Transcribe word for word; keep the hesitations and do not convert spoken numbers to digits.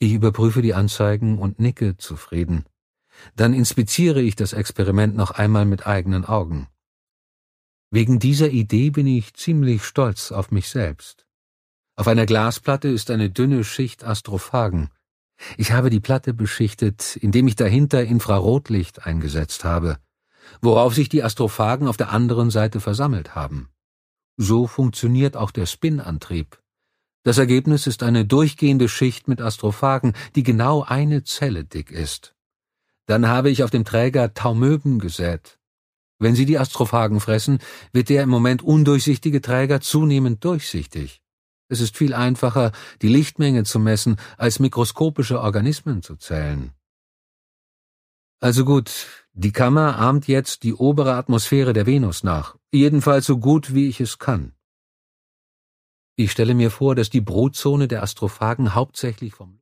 Ich überprüfe die Anzeigen und nicke zufrieden. Dann inspiziere ich das Experiment noch einmal mit eigenen Augen. Wegen dieser Idee bin ich ziemlich stolz auf mich selbst. Auf einer Glasplatte ist eine dünne Schicht Astrophagen. Ich habe die Platte beschichtet, indem ich dahinter Infrarotlicht eingesetzt habe, worauf sich die Astrophagen auf der anderen Seite versammelt haben. So funktioniert auch der Spin-Antrieb. Das Ergebnis ist eine durchgehende Schicht mit Astrophagen, die genau eine Zelle dick ist. Dann habe ich auf dem Träger Taumöben gesät. Wenn sie die Astrophagen fressen, wird der im Moment undurchsichtige Träger zunehmend durchsichtig. Es ist viel einfacher, die Lichtmenge zu messen, als mikroskopische Organismen zu zählen. Also gut, die Kammer ahmt jetzt die obere Atmosphäre der Venus nach, jedenfalls so gut, wie ich es kann. Ich stelle mir vor, dass die Brutzone der Astrophagen hauptsächlich vom